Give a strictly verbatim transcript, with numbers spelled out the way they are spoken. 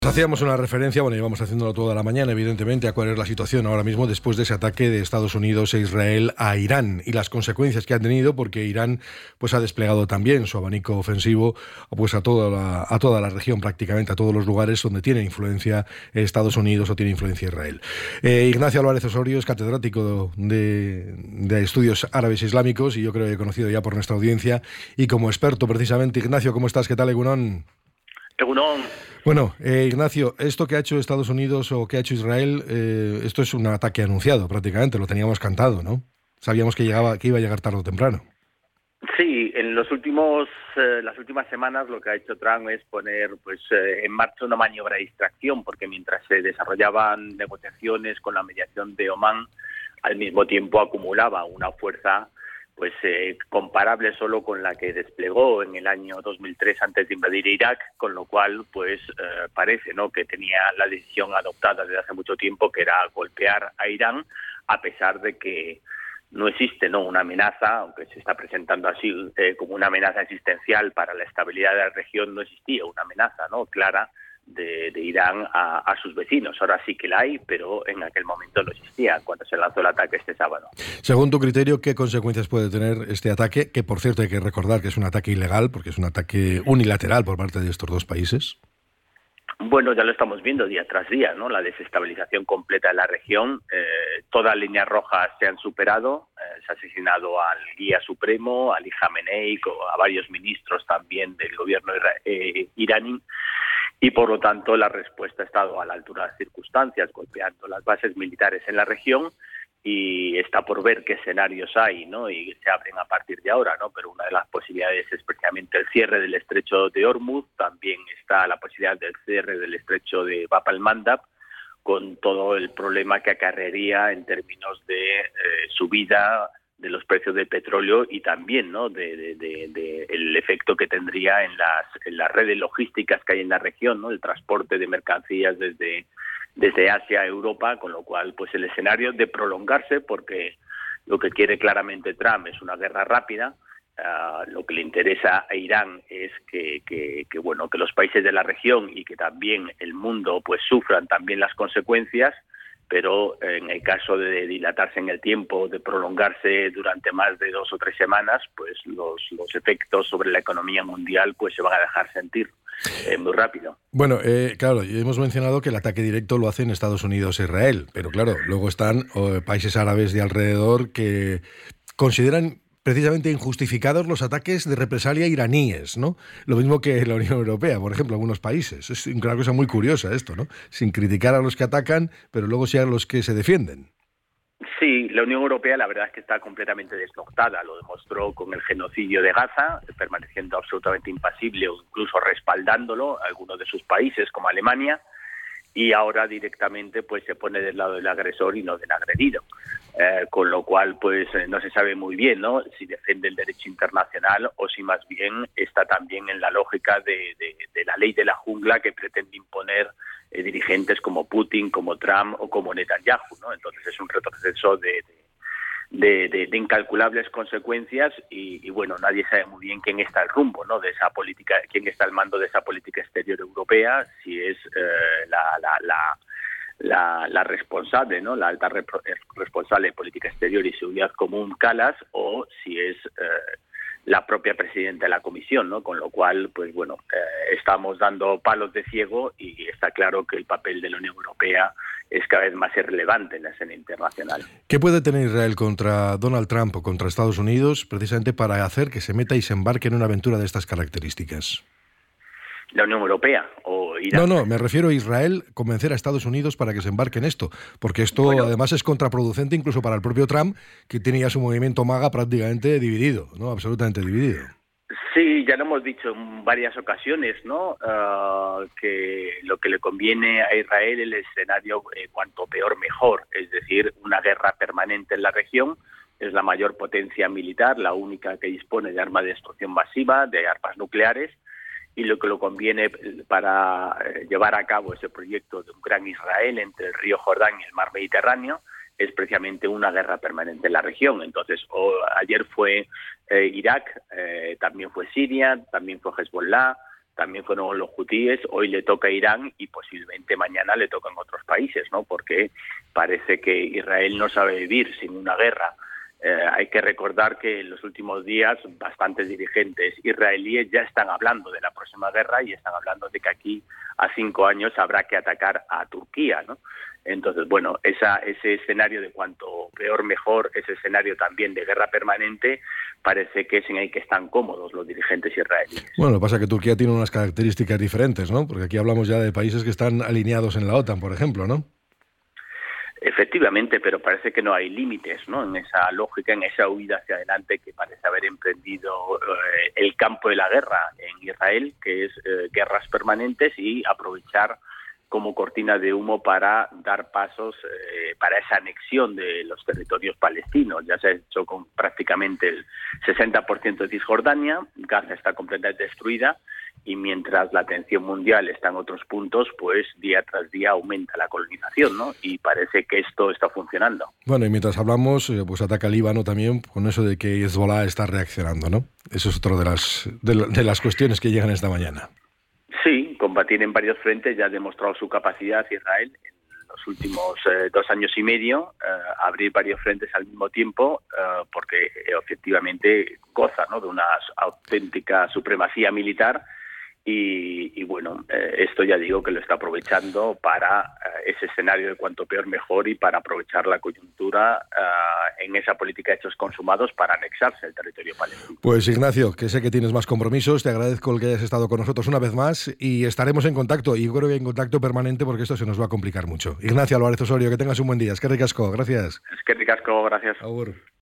Hacíamos una referencia, bueno, llevamos haciéndolo toda la mañana, evidentemente, a cuál es la situación ahora mismo después de ese ataque de Estados Unidos e Israel a Irán y las consecuencias que ha tenido, porque Irán pues ha desplegado también su abanico ofensivo pues a toda la, a toda la región, prácticamente a todos los lugares donde tiene influencia Estados Unidos o tiene influencia Israel. Eh, Ignacio Álvarez Osorio es catedrático de, de estudios árabes islámicos y yo creo que he conocido ya por nuestra audiencia y como experto precisamente. Ignacio, ¿cómo estás? ¿Qué tal, Egunon? Egunon. Bueno, eh, Ignacio, esto que ha hecho Estados Unidos o que ha hecho Israel, eh, esto es un ataque anunciado prácticamente, lo teníamos cantado, ¿no? Sabíamos que llegaba, que iba a llegar tarde o temprano. Sí, en los últimos, eh, las últimas semanas lo que ha hecho Trump es poner pues eh, en marcha una maniobra de distracción, porque mientras se desarrollaban negociaciones con la mediación de Omán, al mismo tiempo acumulaba una fuerza pues eh, comparable solo con la que desplegó en el año dos mil tres antes de invadir Irak, con lo cual pues eh, parece no que tenía la decisión adoptada desde hace mucho tiempo, que era golpear a Irán, a pesar de que no existe no una amenaza, aunque se está presentando así eh, como una amenaza existencial para la estabilidad de la región. No existía una amenaza no clara de, de Irán a, a sus vecinos. Ahora sí que la hay, pero en aquel momento no existía cuando se lanzó el ataque este sábado. Según tu criterio, ¿qué consecuencias puede tener este ataque? Que, por cierto, hay que recordar que es un ataque ilegal, porque es un ataque unilateral por parte de estos dos países. Bueno, ya lo estamos viendo día tras día, ¿no? La desestabilización completa de la región. Eh, todas las líneas rojas se han superado. Eh, se ha asesinado al guía supremo, Ali Khamenei, a varios ministros también del gobierno eh, iraní. Y por lo tanto la respuesta ha estado a la altura de las circunstancias, golpeando las bases militares en la región, y está por ver qué escenarios hay, ¿no? Y se abren a partir de ahora, ¿no? Pero una de las posibilidades es precisamente el cierre del estrecho de Hormuz. También está la posibilidad del cierre del estrecho de Bab al-Mandab, con todo el problema que acarrearía en términos de eh, subida de los precios del petróleo y también no de, de, de, de el efecto que tendría en las en las redes logísticas que hay en la región, no el transporte de mercancías desde desde Asia a Europa, con lo cual pues el escenario de prolongarse, porque lo que quiere claramente Trump es una guerra rápida. Uh, lo que le interesa a Irán es que, que, que bueno que los países de la región y que también el mundo pues sufran también las consecuencias, pero en el caso de dilatarse en el tiempo, de prolongarse durante más de dos o tres semanas, pues los, los efectos sobre la economía mundial pues se van a dejar sentir eh, muy rápido. Bueno, eh, claro, hemos mencionado que el ataque directo lo hacen Estados Unidos e Israel, pero claro, luego están eh, países árabes de alrededor que consideran precisamente injustificados los ataques de represalia iraníes, ¿no? Lo mismo que la Unión Europea, por ejemplo, algunos países. Es una cosa muy curiosa esto, ¿no? Sin criticar a los que atacan, pero luego sí a los que se defienden. Sí, la Unión Europea la verdad es que está completamente desnortada. Lo demostró con el genocidio de Gaza, permaneciendo absolutamente impasible o incluso respaldándolo algunos de sus países, como Alemania, y ahora directamente pues se pone del lado del agresor y no del agredido. Eh, con lo cual pues eh, no se sabe muy bien, ¿no?, si defiende el derecho internacional o si más bien está también en la lógica de, de, de la ley de la jungla que pretende imponer eh, dirigentes como Putin, como Trump o como Netanyahu, ¿no? Entonces es un retroceso de, de, de, de, de incalculables consecuencias y, y bueno, nadie sabe muy bien quién está al rumbo, ¿no?, de esa política, quién está al mando de esa política exterior europea, si es eh, la, la, la La, la responsable, ¿no?, la alta rep- responsable de política exterior y seguridad común, Kallas, o si es eh, la propia presidenta de la Comisión, ¿no? Con lo cual, pues bueno, eh, estamos dando palos de ciego y está claro que el papel de la Unión Europea es cada vez más irrelevante en la escena internacional. ¿Qué puede tener Israel contra Donald Trump o contra Estados Unidos precisamente para hacer que se meta y se embarque en una aventura de estas características? ¿La Unión Europea o Irán? No, no, me refiero a Israel, convencer a Estados Unidos para que se embarque en esto, porque esto bueno, además es contraproducente incluso para el propio Trump, que tiene ya su movimiento MAGA prácticamente dividido, ¿no? Absolutamente dividido. Sí, ya lo hemos dicho en varias ocasiones, ¿no? Uh, que lo que le conviene a Israel es el escenario eh, cuanto peor mejor, es decir, una guerra permanente en la región. Es la mayor potencia militar, la única que dispone de armas de destrucción masiva, de armas nucleares, y lo que lo conviene para llevar a cabo ese proyecto de un gran Israel entre el río Jordán y el mar Mediterráneo es precisamente una guerra permanente en la región. Entonces, oh, ayer fue eh, Irak, eh, también fue Siria, también fue Hezbollah, también con los hutíes, hoy le toca a Irán y posiblemente mañana le tocan otros países, ¿no? Porque parece que Israel no sabe vivir sin una guerra. Eh, hay que recordar que en los últimos días bastantes dirigentes israelíes ya están hablando de la próxima guerra y están hablando de que aquí a cinco años habrá que atacar a Turquía, ¿no? Entonces, bueno, esa, ese escenario de cuanto peor mejor, ese escenario también de guerra permanente, parece que es en el que están cómodos los dirigentes israelíes. Bueno, lo que pasa es que Turquía tiene unas características diferentes, ¿no? Porque aquí hablamos ya de países que están alineados en la OTAN, por ejemplo, ¿no? Efectivamente, pero parece que no hay límites, ¿no? En esa lógica, en esa huida hacia adelante que parece haber emprendido eh, el campo de la guerra en Israel, que es eh, guerras permanentes y aprovechar como cortina de humo para dar pasos eh, para esa anexión de los territorios palestinos. Ya se ha hecho con prácticamente el sesenta por ciento de Cisjordania, Gaza está completamente destruida, y mientras la atención mundial está en otros puntos, pues día tras día aumenta la colonización, ¿no? Y parece que esto está funcionando. Bueno, y mientras hablamos, pues ataca Líbano también con eso de que Hezbollah está reaccionando, ¿no? Eso es otra de las, de, de las cuestiones que llegan esta mañana. Sí, combatir en varios frentes ya ha demostrado su capacidad Israel en los últimos eh, dos años y medio, eh, abrir varios frentes al mismo tiempo, eh, porque eh, efectivamente goza, ¿no?, de una auténtica supremacía militar. Y, y bueno, eh, esto ya digo que lo está aprovechando para eh, ese escenario de cuanto peor mejor y para aprovechar la coyuntura eh, en esa política de hechos consumados para anexarse el territorio palestino. Pues Ignacio, que sé que tienes más compromisos, te agradezco el que hayas estado con nosotros una vez más y estaremos en contacto, y yo creo que en contacto permanente porque esto se nos va a complicar mucho. Ignacio Álvarez Osorio, que tengas un buen día. Es que ricasco, gracias. Es que ricasco, gracias. Agur.